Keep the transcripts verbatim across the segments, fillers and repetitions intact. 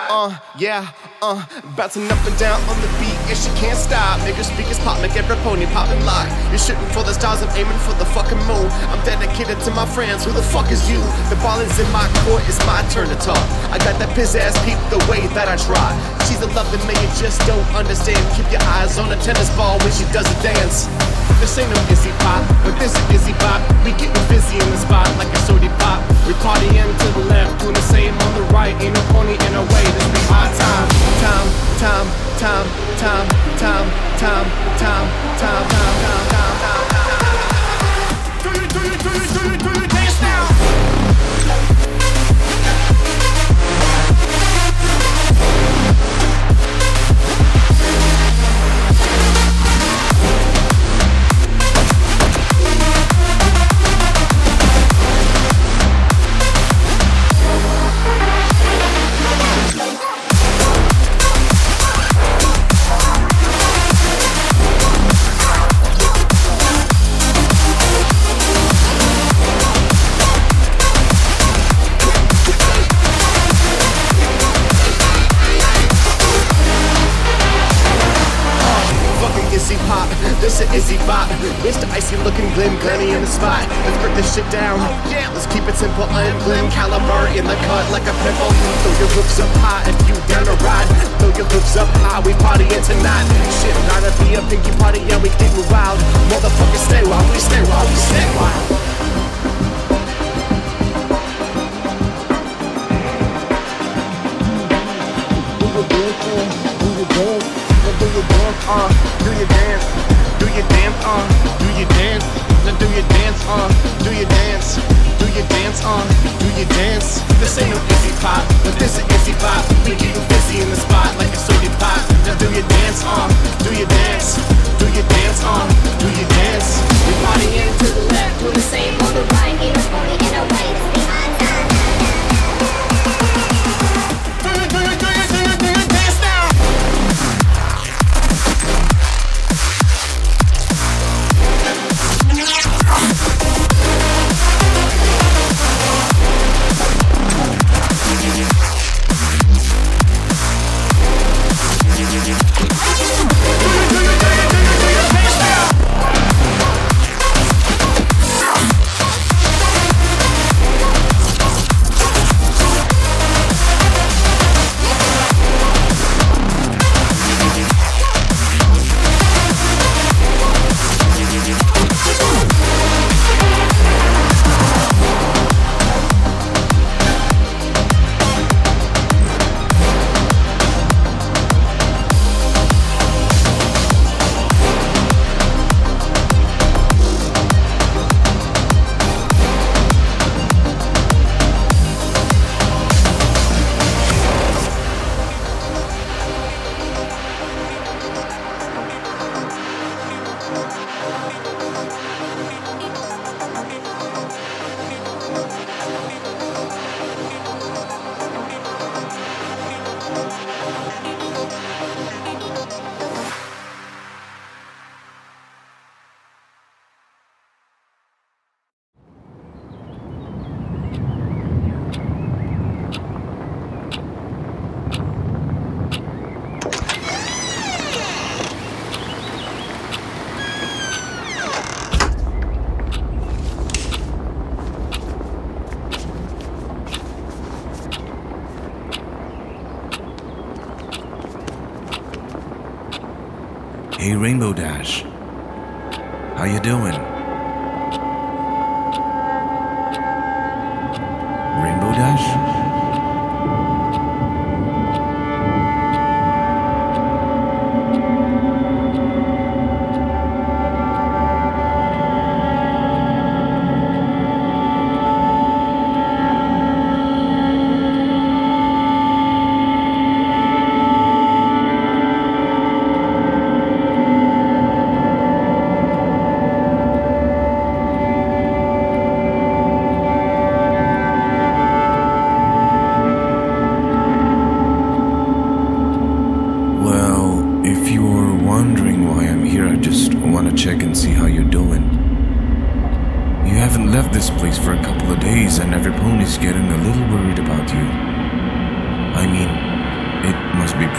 Uh, yeah, uh, bouncing up and down on the beat, yeah, she can't stop. Make her speakers pop, make every pony pop and lock. You're shooting for the stars, I'm aiming for the fucking moon. I'm dedicated to my friends, who the fuck is you? The ball is in my court, it's my turn to talk. I got that piss-ass peep the way that I try. She's a loving man, you just don't understand. Keep your eyes on a tennis ball when she does a dance. This ain't no Izzy Pop, but this is Izzy Pop. We getting busy in the spot like a sody pop. We partying to the left, doing the same on the right. Ain't no pony in our way, this be our time. Time, time, time, time, time, time, time, time, time, time, time, time, time. Do you, do you, do you, do you, do you dance now? This is Izzy Bop, Mister Icy looking Glim Glenny in the spot. Let's break this shit down. Let's keep it simple. I am Glim Caliber in the cut like a pimple. Throw your hoops up high if you down to ride. Throw your hoops up high, we partying tonight. Shit, gotta be a pinky party, yeah, we getting wild. Motherfuckers stay wild, we stay wild, we stay wild. Do your dance, uh, do your dance, do your dance, uh, do your dance, now do your dance, uh, do your dance, do your dance, uh, do your dance. This ain't no Izzy Pop, but this is Izzy Pop. We getting busy in the spot like a sody pop. Now do your dance, uh, do your dance, do your dance, uh, do your dance. We partying to the left, doing the same on the right. Ain't no pony in our way, this be our time. Do you, do you, do you, do you, do you dance now? Hey Rainbow Dash, how you doing? Rainbow Dash?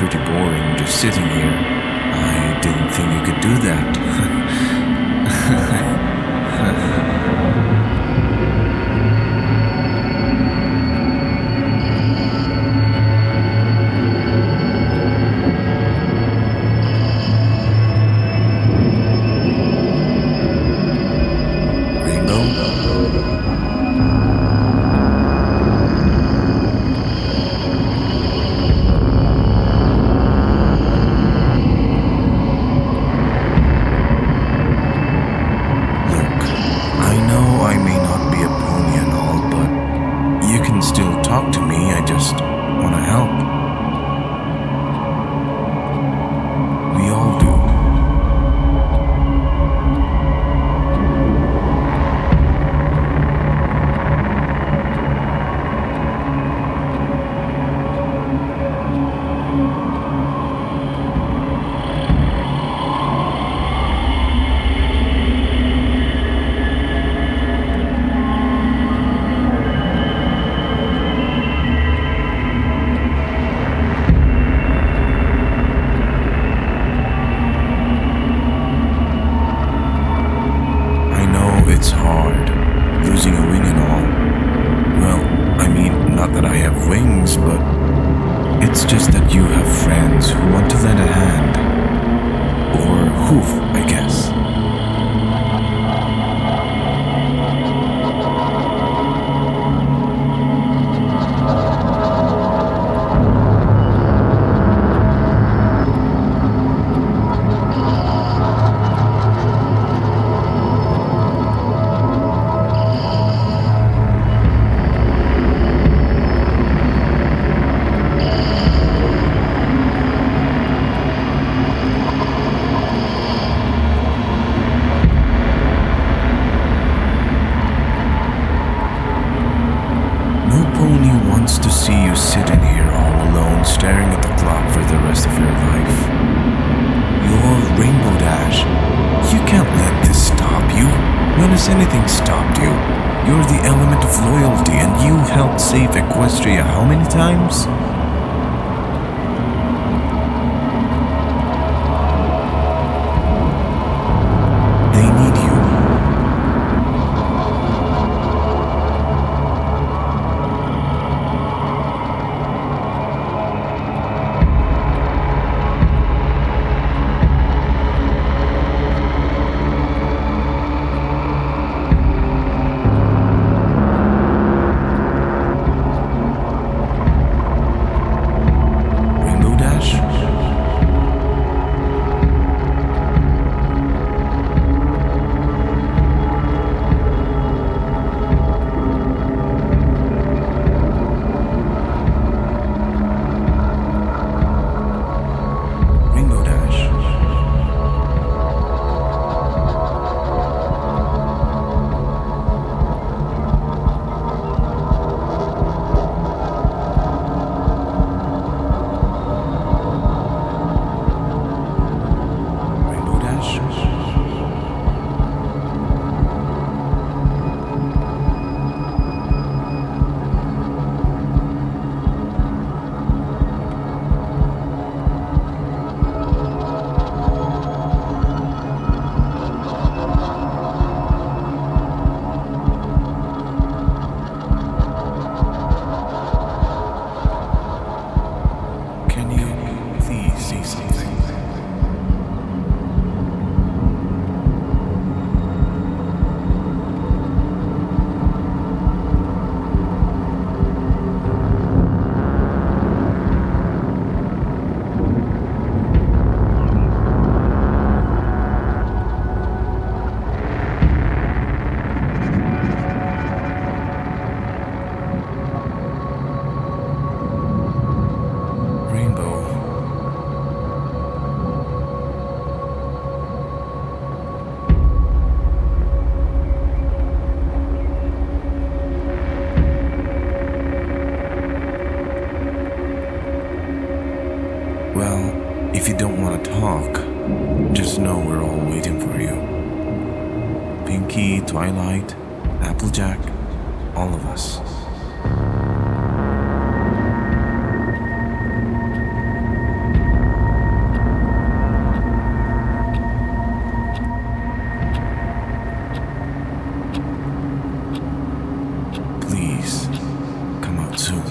pretty boring just sitting here. I didn't think you could do that. Anything stopped you? You're the element of loyalty, and you helped save Equestria how many times? They need you. Well, if you don't want to talk, just know we're all waiting for you. Pinky, Twilight, Applejack, all of us. soon.